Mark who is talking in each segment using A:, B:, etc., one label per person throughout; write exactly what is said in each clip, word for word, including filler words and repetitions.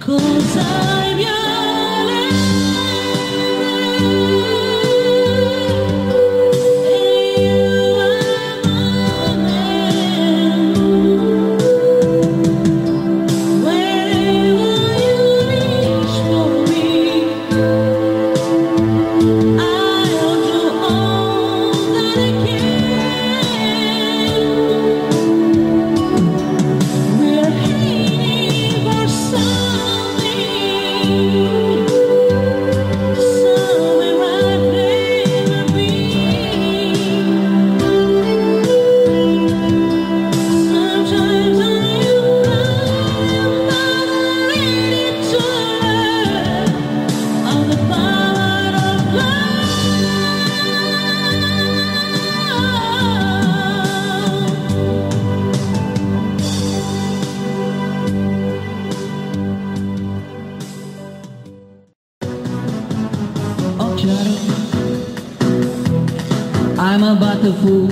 A: 'Cause I'm yours. I'm a butterfly,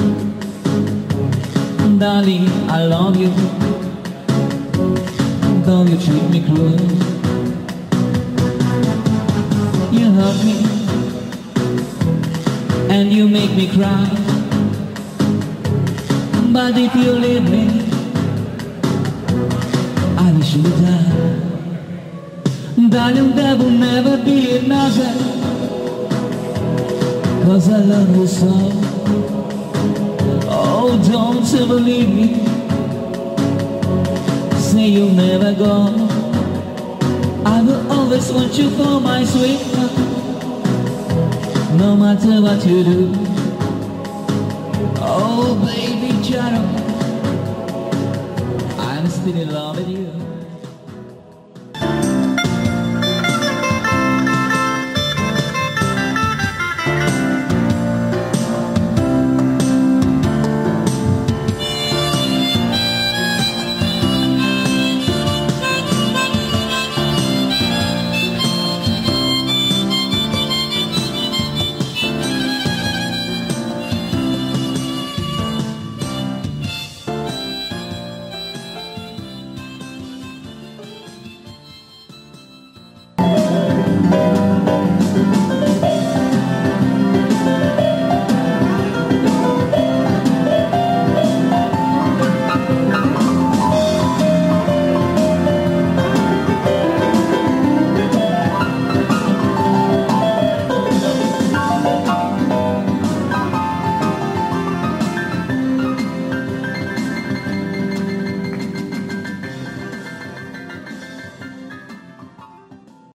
A: darling, I love you. Though you treat me cruel, you hurt me and you make me cry. But if you leave me, I wish you would die. Darling, there will never be another, 'cause I love you so. Oh, don't ever leave me. Say you'll never go. I will always want you for my sweetheart, no matter what you do. Oh, baby, Charo, I'm still in love with you.